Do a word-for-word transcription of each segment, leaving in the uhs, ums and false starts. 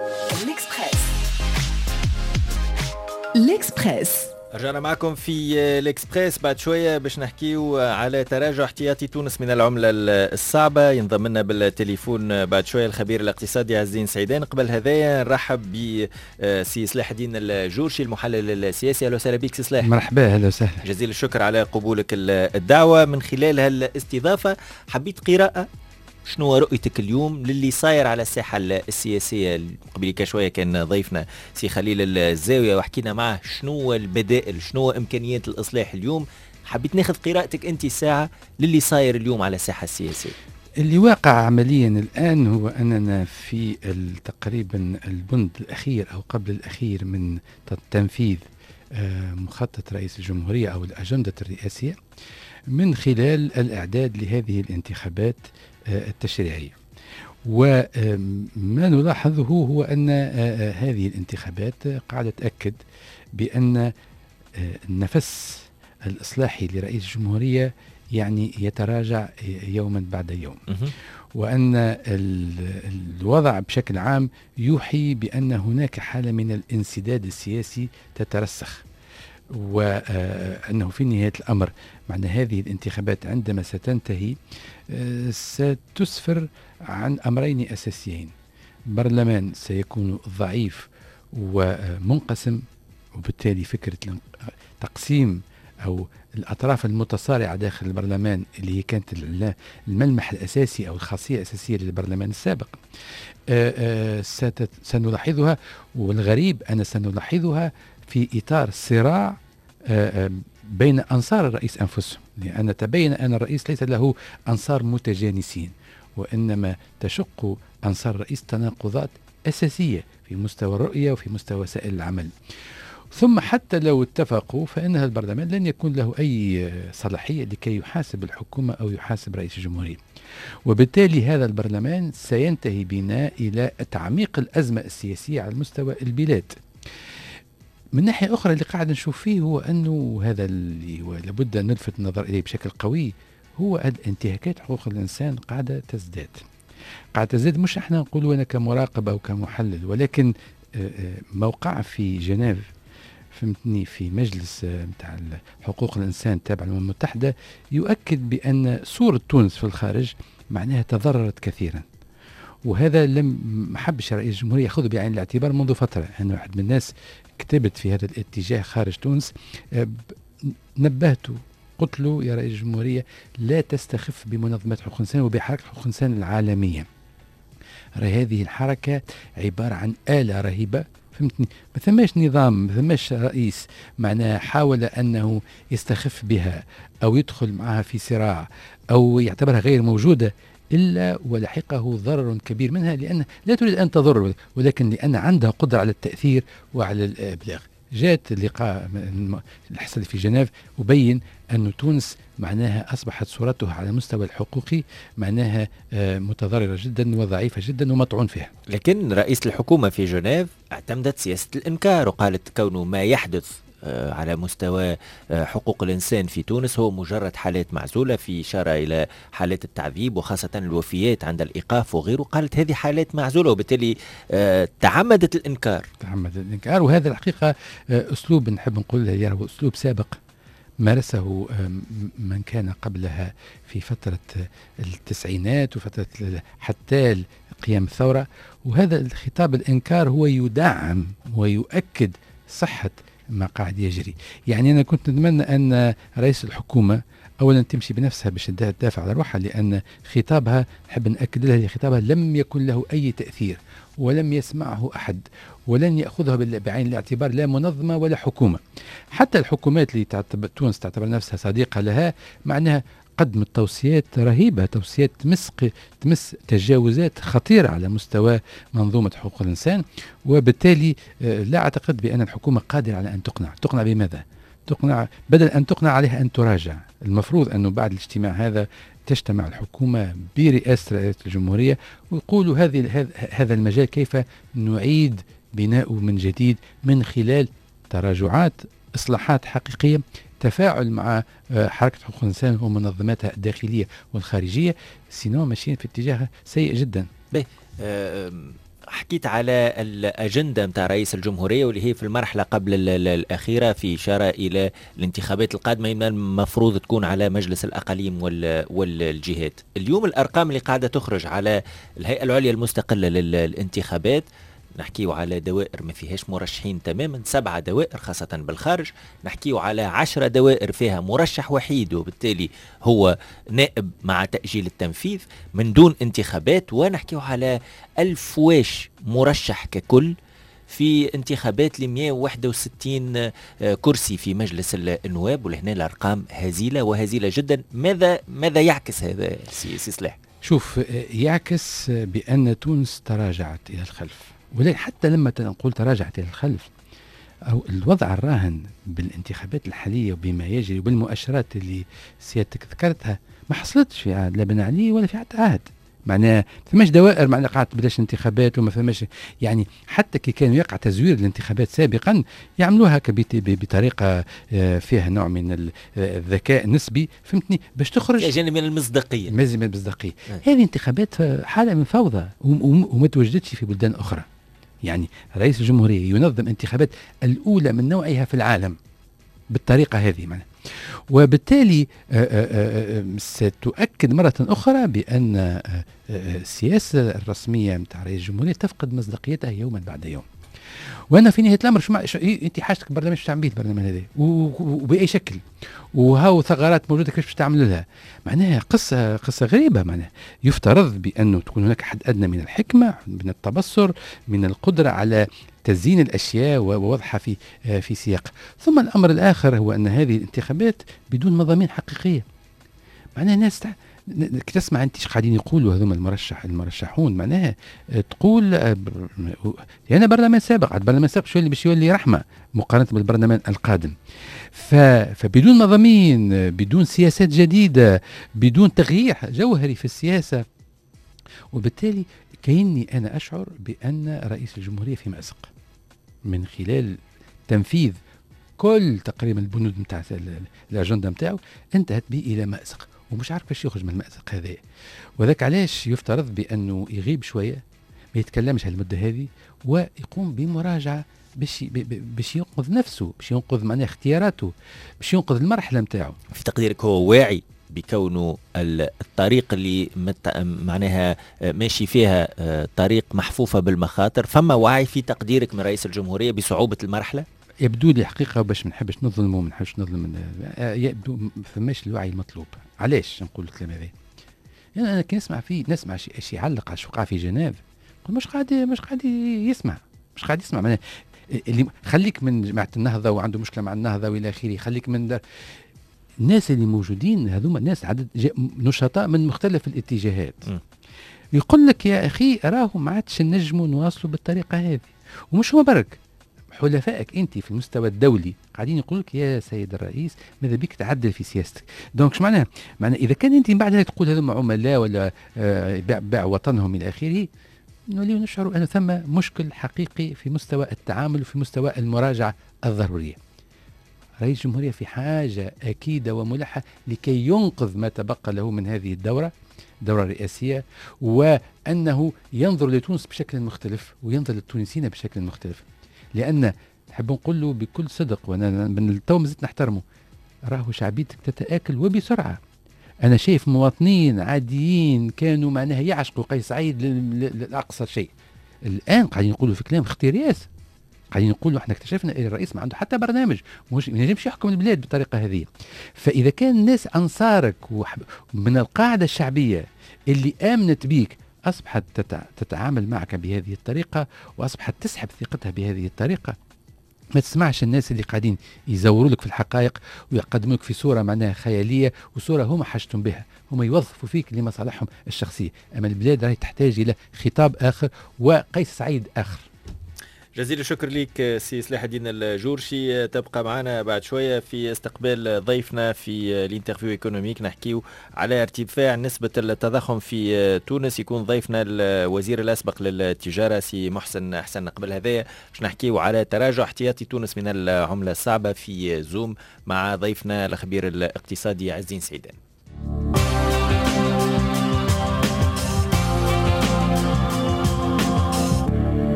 الإكسبريس. الإكسبريس رجعنا معكم في الإكسبريس بعد شوية باش نحكيو على تراجع احتياطي تونس من العملة الصعبة. ينضم لنا بالتليفون بعد شوية الخبير الاقتصادي عز الدين سعيدان. قبل هذايا نرحب بسي صلاح الدين الجورشي المحلل السياسي. اهلا وسهلا بك سي صلاح. مرحبا. اهلا وسهلا. جزيل الشكر على قبولك الدعوة. من خلال هالاستضافة حبيت قراءة شنو رؤيتك اليوم للي صاير على الساحة السياسية؟ قبل شوية كان ضيفنا سي خليل الزاوية وحكينا معه شنو البدائل، شنو إمكانيات الإصلاح اليوم. حبيت ناخذ قراءتك أنت ساعة للي صاير اليوم على الساحة السياسية. اللي واقع عمليا الآن هو أننا في تقريبا البند الأخير أو قبل الأخير من تنفيذ مخطط رئيس الجمهورية أو الأجندة الرئاسية من خلال الإعداد لهذه الانتخابات التشريعية. وما نلاحظه هو أن هذه الانتخابات قاعدة تأكد بأن النفس الإصلاحي لرئيس الجمهورية يعني يتراجع يوما بعد يوم، وأن الوضع بشكل عام يوحي بأن هناك حالة من الانسداد السياسي تترسخ، وأنه في نهاية الأمر معنى هذه الانتخابات عندما ستنتهي ستسفر عن أمرين أساسيين: برلمان سيكون ضعيف ومنقسم، وبالتالي فكرة تقسيم أو الأطراف المتصارعة داخل البرلمان اللي هي كانت الملمح الأساسي أو الخاصية الأساسية للبرلمان السابق سنلاحظها. والغريب أن سنلاحظها في إطار صراع بين أنصار الرئيس أنفسهم، لأن تبين أن الرئيس ليس له أنصار متجانسين، وإنما تشق أنصار الرئيس تناقضات أساسية في مستوى الرؤية وفي مستوى وسائل العمل. ثم حتى لو اتفقوا فإن البرلمان لن يكون له أي صلاحية لكي يحاسب الحكومة أو يحاسب رئيس الجمهورية، وبالتالي هذا البرلمان سينتهي بنا إلى تعميق الأزمة السياسية على مستوى البلاد. من ناحية أخرى اللي قاعد نشوف فيه هو أنه هذا اللي لابد أن نلفت النظر إليه بشكل قوي هو انتهاكات حقوق الإنسان قاعدة تزداد قاعدة تزداد مش احنا نقولوا أنا كمراقب أو كمحلل، ولكن موقع في جنيف فهمتني في مجلس متاع حقوق الإنسان تابع للأمم المتحدة يؤكد بأن صورة تونس في الخارج معناها تضررت كثيرا، وهذا لم محبش رئيس الجمهورية يأخذه بعين الاعتبار منذ فترة. أنا واحد من الناس كتبت في هذا الاتجاه خارج تونس، نبهته قلت له يا رئيس الجمهورية لا تستخف بمنظمات حقوق الإنسان وبحركة حقوق الإنسان العالمية. هذه الحركة عبارة عن آلة رهيبة فهمتني، ما ثماش نظام، ما ثماش رئيس معناه حاول أنه يستخف بها أو يدخل معها في صراع أو يعتبرها غير موجودة إلا ولحقه ضرر كبير منها، لأن لا تريد أن تضر ولكن لأن عندها قدرة على التأثير وعلى الإبلاغ. جاءت اللقاء اللي حصل في جنيف وبين أن تونس معناها أصبحت صورتها على المستوى الحقوقي معناها متضررة جدا وضعيفة جدا ومطعون فيها. لكن رئيس الحكومة في جنيف اعتمدت سياسة الإنكار وقالت كونه ما يحدث على مستوى حقوق الإنسان في تونس هو مجرد حالات معزولة، في إشارة إلى حالات التعذيب وخاصة الوفيات عند الإيقاف وغيره. قالت هذه حالات معزولة وبالتالي تعمدت الإنكار تعمدت الإنكار وهذا الحقيقة أسلوب نحب نقول له أسلوب سابق مارسه من كان قبلها في فترة التسعينات وفترة حتى قيام الثورة، وهذا الخطاب الإنكار هو يدعم ويؤكد صحة ما قاعد يجري. يعني أنا كنت نتمنى أن رئيس الحكومة أولا تمشي بنفسها باش تدافع على روحها، لأن خطابها نحب نأكد لها خطابها لم يكن له أي تأثير ولم يسمعه أحد ولن يأخذها بعين الاعتبار لا منظمة ولا حكومة. حتى الحكومات اللي تعتبر تونس تعتبر نفسها صديقة لها معناها قدمت توصيات رهيبة، توصيات تمس تمس تجاوزات خطيرة على مستوى منظومة حقوق الإنسان، وبالتالي لا أعتقد بأن الحكومة قادرة على أن تقنع. تقنع بماذا؟ تقنع بدل أن تقنع عليها أن تراجع. المفروض أنه بعد الاجتماع هذا تجتمع الحكومة برئاسة رئاسة الجمهورية ويقولوا هذه هذا المجال كيف نعيد بناؤه من جديد من خلال تراجعات، إصلاحات حقيقية، تفاعل مع حركة حقوق الإنسان ومنظماتها الداخلية والخارجية. سينو ماشيين في اتجاه سيء جدا. بيه. أه حكيت على الأجندة متاع رئيس الجمهورية واللي هي في المرحلة قبل الأخيرة، في إشارة إلى الانتخابات القادمة المفروض تكون على مجلس الأقاليم والجهات. اليوم الأرقام اللي قاعدة تخرج على الهيئة العليا المستقلة للانتخابات، نحكيو على دوائر ما فيهاش مرشحين تماما، سبعة دوائر خاصة بالخارج، نحكيو على عشرة دوائر فيها مرشح وحيد وبالتالي هو نائب مع تأجيل التنفيذ من دون انتخابات، ونحكيو على ألف واش مرشح ككل في انتخابات ل مئة وواحد وستين كرسي في مجلس النواب. ولهنا الأرقام هزيلة وهزيلة جدا. ماذا ماذا يعكس هذا سي سلاح؟ شوف، يعكس بأن تونس تراجعت إلى الخلف، ولكن حتى لما نقول تراجعت إلى الخلف أو الوضع الراهن بالانتخابات الحالية وبما يجري وبالمؤشرات اللي سيادتك ذكرتها ما حصلتش في عهد لا بن علي ولا في حتى عهد. معناه فماش دوائر معناه قاعد بلاش انتخابات وما فماش، يعني حتى كي كانوا يقع تزوير الانتخابات سابقا يعملوها بطريقه فيها نوع من الذكاء النسبي، فهمتني، باش تخرج جانب من المصداقيه. مازال من المصداقيه. هذه انتخابات حاله من فوضى وما توجدتش في بلدان اخرى. يعني رئيس الجمهوريه ينظم انتخابات الاولى من نوعها في العالم بالطريقه هذه، معناه وبالتالي ستؤكد مرة أخرى بأن السياسة الرسمية متاع رئيس الجمهورية تفقد مصداقيتها يوما بعد يوم. وأنا في نهاية الأمر شو مع... شو... أنت حاجتك برنامج تعمل البرنامج هذا وبأي شكل، وهاو ثغرات موجودة كيف تعمل لها، معناها قصة قصة غريبة. معناها يفترض بأنه تكون هناك حد أدنى من الحكمة، من التبصر، من القدرة على تزيين الأشياء ووضعها في في سياق. ثم الأمر الآخر هو أن هذه الانتخابات بدون مضامين حقيقية. معناها الناس تع... تسمع أنت ايش قاعدين يقولوا هذوما المرشح المرشحون، معناها تقول أنا برلمان سابق، عاد برلمان سابق شو اللي باش يولي رحمة مقارنة بالبرلمان القادم. ف... فبدون مضامين، بدون سياسات جديدة، بدون تغيير جوهري في السياسة، وبالتالي كأني أنا أشعر بأن رئيس الجمهورية في مأزق من خلال تنفيذ كل تقريبا البنود متاع الأجندة متاعه، انتهت به إلى مأزق ومش عارف باش يخرج من المأزق هذا. وذاك علاش يفترض بأنه يغيب شوية، ما يتكلمش هالمدة هذه، ويقوم بمراجعة باش باش ينقذ نفسه، باش ينقذ معناه اختياراته، باش ينقذ المرحلة متاعه. في تقديرك هو واعي بكونه الطريق اللي معناها ماشي فيها طريق محفوفة بالمخاطر؟ فما وعي في تقديرك من رئيس الجمهورية بصعوبة المرحلة؟ يبدو لي حقيقة باش ما نحبش نظلمه وما نحبش نظلم، يبدو فماش الوعي المطلوب. علاش نقول الكلام هذا؟ يعني أنا كي نسمع فيه نسمع شيء شي يعلق على شو قاع في جنيف، نقول مش قاعد مش قاعد يسمع مش قاعد يسمع معناه اللي خليك من جماعة النهضة وعنده مشكلة مع النهضة وإلى آخره، خليك من در... الناس اللي موجودين هذوما الناس عدد نشطاء من مختلف الاتجاهات. م. يقول لك يا أخي راهم ما عادش نجموا نواصلوا بالطريقة هذه، ومش هو برك حلفائك انت في المستوى الدولي قاعدين يقول لك يا سيد الرئيس ماذا بك تعدل في سياستك. دونك شو معناها؟ معناها اذا كان انت بعد تقول هذوما عملاء ولا آه بيع, بيع وطنهم الى اخره، نوليو نشعروا ان ثم مشكل حقيقي في مستوى التعامل وفي مستوى المراجعه الضروريه. رئيس الجمهورية في حاجة أكيدة وملحة لكي ينقذ ما تبقى له من هذه الدورة الدورة الرئاسية، وأنه ينظر لتونس بشكل مختلف وينظر للتونسيين بشكل مختلف. لأن نحب نقول له بكل صدق، وأنا من التو مازلت نحترمه، راهو شعبيتك تتآكل وبسرعة. أنا شايف مواطنين عاديين كانوا معناها يعشقوا قيس سعيد لأقصى شيء، الآن قاعدين يقولوا في كلام خطير ياس، قاعدين يقولوا احنا اكتشفنا ان الرئيس ما عنده حتى برنامج، مش ما ينجمش يحكم البلاد بالطريقه هذه. فاذا كان الناس انصارك من القاعده الشعبيه اللي امنت بيك اصبحت تتعامل معك بهذه الطريقه واصبحت تسحب ثقتها بهذه الطريقه، ما تسمعش الناس اللي قاعدين يزوروا لك في الحقائق ويقدموا لك في صوره معناها خياليه وصوره هم حاجتهم بها، هم يوظفوا فيك لمصالحهم الشخصيه. اما البلاد راهي تحتاج الى خطاب اخر وقيس سعيد اخر. جزيل الشكر ليك سي سلاح الدين الجورشي. تبقى معنا بعد شوية في استقبال ضيفنا في الانترفيو ايكونوميك، نحكيو على ارتفاع نسبة التضخم في تونس. يكون ضيفنا الوزير الأسبق للتجارة سي محسن حسن. قبل هذا باش نحكيو على تراجع احتياطي تونس من العملة الصعبة في زوم مع ضيفنا الخبير الاقتصادي عزين سعيدان.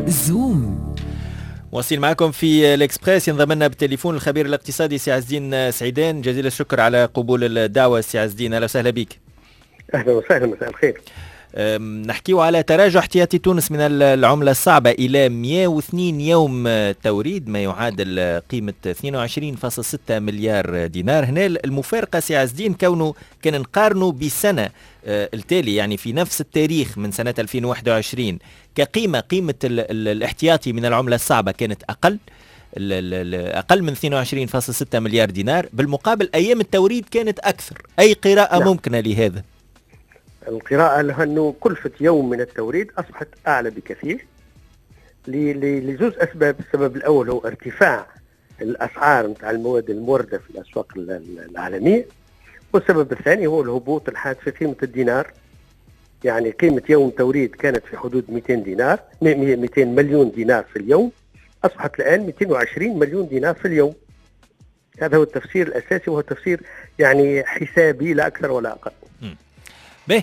زوم. واصل معكم في الإكسبريس. ينضم لنا بالتليفون الخبير الاقتصادي سي عز الدين سعيدان. جزيل الشكر على قبول الدعوة سي عز الدين، أهلا وسهلا بك. أهلا وسهلا، مساء الخير. نحكيو على تراجع احتياطي تونس من العملة الصعبة إلى مئة واثنين يوم توريد، ما يعادل قيمة اثنين وعشرين فاصلة ستة مليار دينار. هنا المفارقة سي عز الدين كونه كان نقارنه بسنة التالي، يعني في نفس التاريخ من سنة ألفين وواحد وعشرين، كقيمة قيمة ال ال الاحتياطي من العملة الصعبة كانت أقل أقل من اثنين وعشرين فاصلة ستة مليار دينار، بالمقابل أيام التوريد كانت أكثر. أي قراءة لا. ممكنة لهذا؟ القراءة لها أنه كلفة يوم من التوريد أصبحت أعلى بكثير لجزء أسباب. السبب الأول هو ارتفاع الأسعار نتاع المواد الموردة في الأسواق العالمية، والسبب الثاني هو الهبوط الحاد في قيمة الدينار. يعني قيمة يوم توريد كانت في حدود مئتين دينار مئتين مليون دينار في اليوم، أصبحت الآن مئتين وعشرين مليون دينار في اليوم. هذا هو التفسير الأساسي، وهو تفسير يعني حسابي لا أكثر ولا أقل. به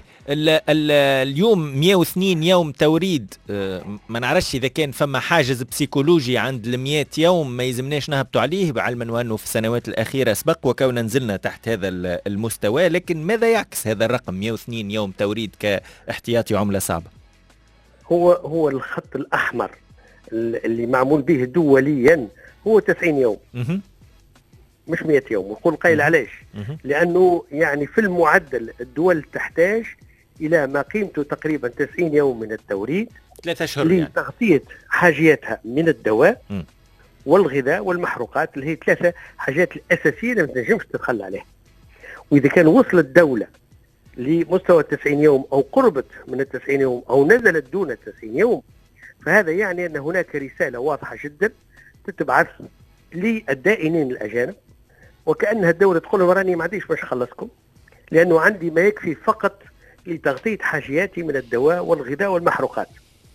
اليوم مئة واثنين يوم توريد، ما نعرفش اذا كان فما حاجز بسيكولوجي عند المئة يوم ما يلزمناش نهبطوا عليه، بعلما وانه في السنوات الاخيره سبق وكونا نزلنا تحت هذا المستوى، لكن ماذا يعكس هذا الرقم مئة واثنين يوم توريد كاحتياطي عمله صعبه؟ هو هو الخط الاحمر اللي معمول به دوليا هو تسعين يوم م- مش مئة يوم. وقول قيل علاش؟ لأنه يعني في المعدل الدول تحتاج إلى ما قيمته تقريبا تسعين يوم من التوريد، ثلاثة أشهر لتغطية يعني. حاجياتها من الدواء م. والغذاء والمحروقات، اللي هي ثلاثة حاجات الأساسية اللي ما تنجمش تتخلى عليها. وإذا كان وصلت الدولة لمستوى التسعين يوم أو قربت من التسعين يوم أو نزلت دون التسعين يوم، فهذا يعني أن هناك رسالة واضحة جدا تتبعث للدائنين الأجانب، وكأنها الدولة تقول لهم راني ما عنديش باش نخلصكم، لأنه عندي ما يكفي فقط لتغطية حاجياتي من الدواء والغذاء والمحروقات.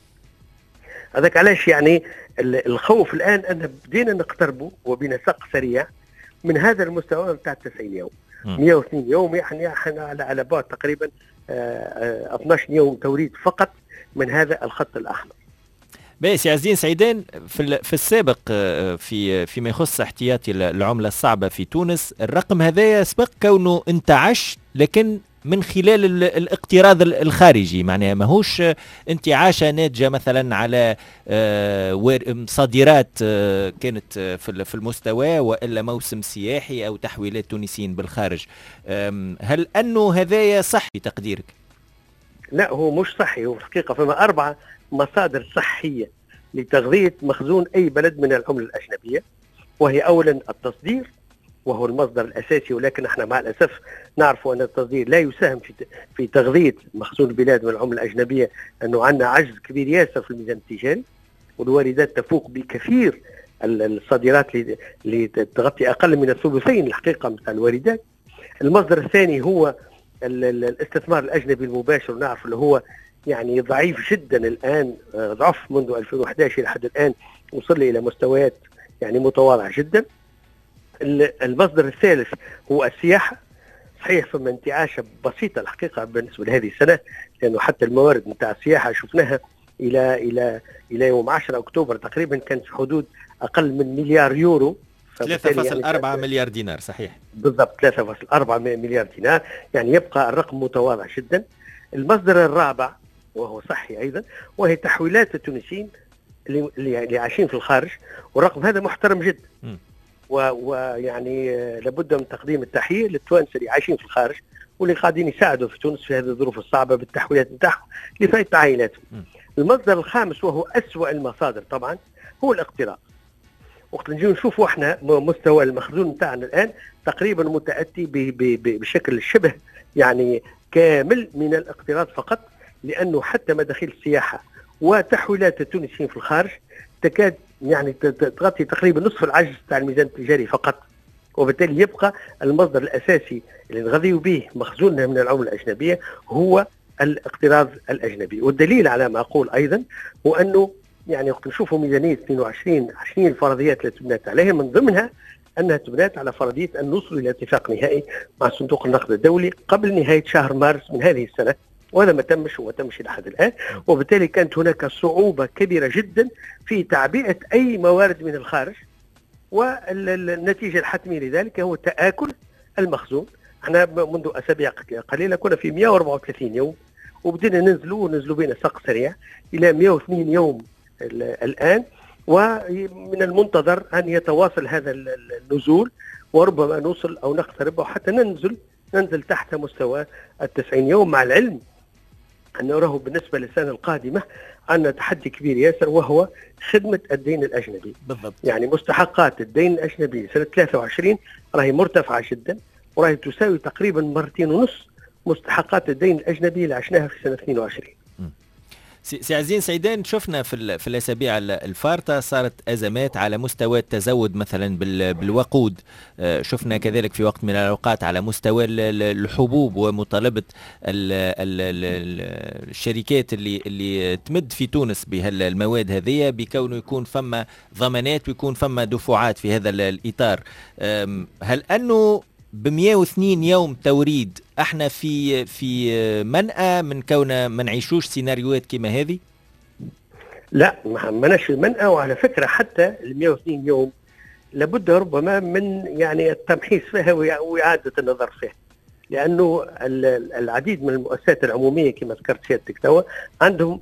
هذاك علاش يعني الخوف الآن أن بدينا نقتربوا وبنسق سريع من هذا المستوى بتاع التسعين يوم. مئة واثنين يوم يعني على على بعد تقريبا اثني عشر يوم توريد فقط من هذا الخط الأحمر. بس يا عزين سعيدان، في في السابق في فيما يخص احتياطي العمله الصعبه في تونس، الرقم هذا سبق كونه انتعش، لكن من خلال الاقتراض الخارجي، معناها ماهوش انتعاشه ناتجه مثلا على صادرات كانت في المستوى والا موسم سياحي او تحويلات تونسيين بالخارج. هل انه هذايا صح في تقديرك؟ لا، هو مش صحي. هو في الحقيقه فما اربعه مصادر صحية لتغذية مخزون أي بلد من العملة الأجنبية، وهي أولا التصدير وهو المصدر الأساسي، ولكن احنا مع الأسف نعرف أن التصدير لا يساهم في في تغذية مخزون البلاد من العملة الأجنبية، أنه عندنا عجز كبير ياسر في الميزان التجاري، والواردات تفوق بكثير الصادرات اللي تغطي أقل من الثلثين الحقيقة من الواردات. المصدر الثاني هو الاستثمار الأجنبي المباشر، نعرف اللي هو يعني ضعيف جدا الآن، ضعف منذ ألفين وأحد عشر لحد الآن، وصل إلى مستويات يعني متواضعة جدا. المصدر الثالث هو السياحة. صحيح فما انتعاشة بسيطة الحقيقة بالنسبة لهذه السنة، لأنه حتى الموارد نتاع السياحة شفناها إلى إلى إلى يوم عشرة أكتوبر تقريبا كانت في حدود أقل من مليار يورو، ثلاثة فاصلة أربعة مليار دينار. صحيح بالضبط، ثلاثة فاصلة أربعة مليار دينار، يعني يبقى الرقم متواضع جدا. المصدر الرابع وهو صحي أيضا، وهي تحويلات التونسيين اللي, اللي عايشين في الخارج، والرقم هذا محترم جدا، ويعني لابد من تقديم التحية للتوانسة اللي عايشين في الخارج واللي قاعدين يساعدوا في تونس في هذه الظروف الصعبة بالتحويلات نتاعهم لفائدة عائلاتهم. المصدر الخامس وهو أسوأ المصادر طبعا هو الاقتراض. وقت نجي نشوفوا احنا مستوى المخزون نتاعنا الآن تقريبا متأتي بشكل شبه يعني كامل من الاقتراض فقط، لأنه حتى مداخيل السياحة وتحويلات التونسيين في الخارج تكاد يعني تغطي تقريبا نصف العجز تاع الميزان التجاري فقط، وبالتالي يبقى المصدر الأساسي اللي نغذيو به مخزوننا من العملة الأجنبية هو الاقتراض الأجنبي. والدليل على ما أقول أيضا هو أنه يعني وقت نشوفوا ميزانية اثنين وعشرين عشرين الفرضيات اللي تبنات عليها، من ضمنها أنها تبنات على فرضية أن نوصل إلى اتفاق نهائي مع صندوق النقد الدولي قبل نهاية شهر مارس من هذه السنة، وهذا ما تمش وما تمش لحد الآن. وبالتالي كانت هناك صعوبة كبيرة جدا في تعبئة أي موارد من الخارج، والنتيجة الحتمية لذلك هو تآكل المخزون. احنا منذ أسابيع قليلة كنا في مئة وأربعة وثلاثين يوم، وبدينا ننزلوا وننزلوا بين ساق سريع إلى مئة واثنين يوم الآن، ومن المنتظر أن يتواصل هذا النزول، وربما نوصل أو نقترب أو حتى ننزل ننزل تحت مستوى التسعين يوم، مع العلم أنه راه بالنسبة للسنة القادمة عندنا تحدي كبير ياسر، وهو خدمة الدين الأجنبي. بالضبط. يعني مستحقات الدين الأجنبي سنة ثلاثة وعشرين راهي مرتفعة جدا، وراهي تساوي تقريبا مرتين ونص مستحقات الدين الأجنبي اللي عشناها في سنة اثنين وعشرين. سي عزين سعيدان، شفنا في في الاسابيع الفارطه صارت ازمات على مستوى التزود مثلا بالوقود، شفنا كذلك في وقت من الاوقات على مستوى الحبوب ومطالبه الشركات اللي اللي تمد في تونس بهالمواد هذه بكونه يكون فما ضمانات ويكون فما دفعات في هذا الاطار. هل انه ب مئة واثنين يوم توريد احنا في في منأى من كونه ما نعيشوش سيناريوهات كما هذه؟ لا، ما مناش منأى. وعلى فكره حتى ال مئة واثنين يوم لابد ربما من يعني التمحيص فيها واعاده النظر فيها، لانه العديد من المؤسسات العموميه كما ذكرت سيادتك توا عندهم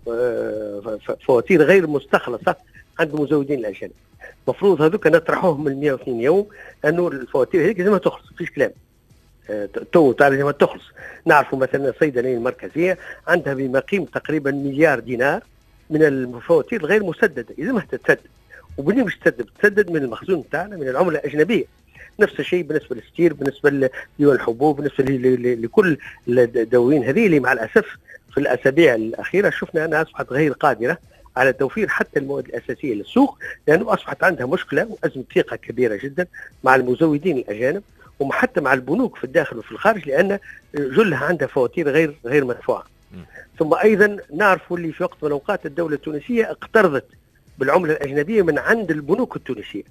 فواتير غير مستخلصه عند مزودين الاجانب. المفروض هذوك نطرحوهم من مئة واثنين يوم، انه الفواتير هذيك لازم تخلص، فيش كلام. أه تو تعرف لازم تخلص. نعرفوا مثلا الصيدليه المركزيه عندها بما قيمه تقريبا مليار دينار من الفواتير الغير مسدده، لازمها تتسدد. وبني مش تسدد تسدد من المخزون تاعنا من العمله الاجنبيه. نفس الشيء بالنسبه للستير، بالنسبه لديوان الحبوب، بالنسبه لكل الدواوين هذه اللي مع الاسف في الاسابيع الاخيره شفنا انها اصبحت غير قادره على توفير حتى المواد الأساسية للسوق، لأنه أصبحت عندها مشكلة وأزمة ثقة كبيرة جدا مع المزودين الأجانب وحتى مع البنوك في الداخل وفي الخارج، لأن جلها عندها فواتير غير غير مدفوعة. ثم أيضا نعرف اللي في وقت من الأوقات الدولة التونسية اقترضت بالعملة الأجنبية من عند البنوك التونسية،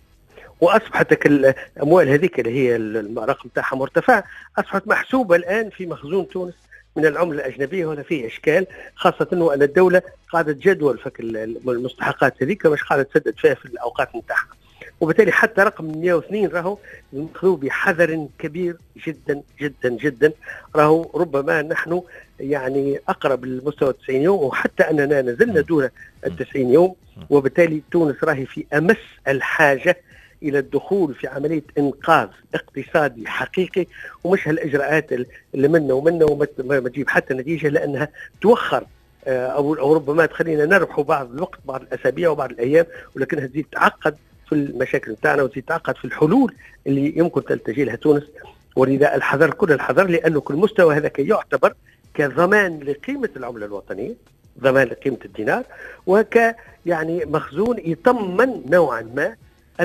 وأصبحت الأموال هذيك اللي هي الرقم تاعها مرتفع أصبحت محسوبة الآن في مخزون تونس من العملة الأجنبية. وهذا فيه إشكال، خاصة أنه أن الدولة قاعدة جدول فك المستحقات هذيك مش قاعدة تسدد فيها في الأوقات نتاعها، وبالتالي حتى رقم مئة واثنين راهو ناخذوه بحذر كبير جدا جدا جدا. راهو ربما نحن يعني أقرب للمستوى تسعين يوم، وحتى أننا نزلنا دون التسعين يوم، وبالتالي تونس راهي في أمس الحاجة إلى الدخول في عملية إنقاذ اقتصادي حقيقي، ومش هالإجراءات اللي منا ومنا وما تجيب حتى نتيجة، لأنها توخر أو أو ربما تخلينا نربحوا بعض الوقت بعض الأسابيع وبعض الأيام، ولكنها تزيد تعقد في المشاكل بتاعنا وتزيد تعقد في الحلول اللي يمكن تلتجي لها تونس. ولذا الحذر كل الحذر، لأنه كل مستوى هذا يعتبر كضمان لقيمة العملة الوطنية، ضمان لقيمة الدينار، وك يعني مخزون يطمن نوعا ما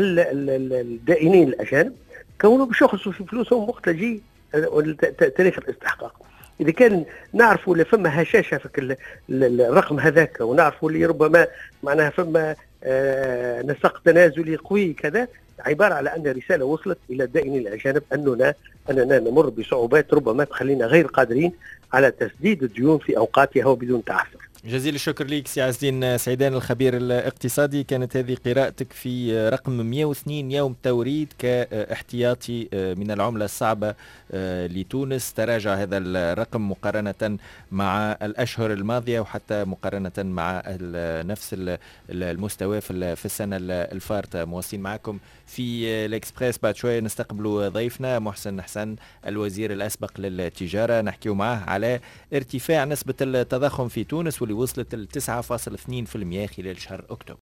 الدائنين الأجانب كونوا باش يخلصوا في فلوسهم وقت يجي تاريخ الاستحقاق. إذا كان نعرفوا اللي فما هشاشة في الرقم هذاك، ونعرفوا اللي ربما معناها فما آه نسق تنازلي قوي كذا، عبارة على أن رسالة وصلت إلى الدائنين الأجانب أننا أننا نمر بصعوبات ربما تخلينا غير قادرين على تسديد الديون في أوقاتها وبدون تعثر. جزيل الشكر لك سي عز الدين سعيدان الخبير الاقتصادي. كانت هذه قراءتك في رقم مئة واثنين يوم توريد كاحتياطي من العملة الصعبة لتونس. تراجع هذا الرقم مقارنة مع الأشهر الماضية وحتى مقارنة مع نفس المستوى في السنة الفارطة. مواصلين معكم في الإكسبريس، بعد شوية نستقبل ضيفنا محسن حسن الوزير الأسبق للتجارة، نحكي معه على ارتفاع نسبة التضخم في تونس واللي وصلت ل تسعة فاصلة اثنين بالمئة خلال شهر أكتوبر.